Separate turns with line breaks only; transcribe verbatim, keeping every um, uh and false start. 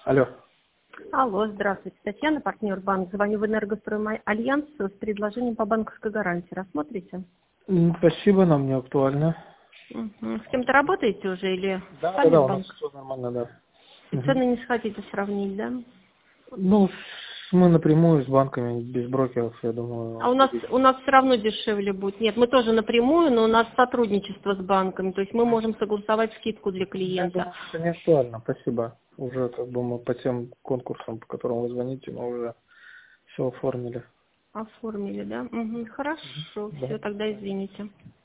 Алло.
Алло, здравствуйте. Татьяна, партнер банк. Звоню в Энергострой Альянс с предложением по банковской гарантии. Рассмотрите?
М, Спасибо, нам не актуально.
Мгм. С кем-то работаете уже или
Да, да,
сами
да,
в
у нас
банк?
все нормально, да.
И
Мгм.
цены не схотите сравнить, да?
Ну, с- мы напрямую с банками, без брокеров, я думаю,
А у нас
убедить.
у нас все равно дешевле будет. Нет, мы тоже напрямую, но у нас сотрудничество с банками. То есть мы можем согласовать скидку для
Я
клиента.
думаю, что не актуально, спасибо. Уже как бы мы по тем конкурсам, по которым вы звоните, мы уже все оформили.
Оформили, да? Мгм.
Мгм.
Хорошо,
Да.
все, тогда извините.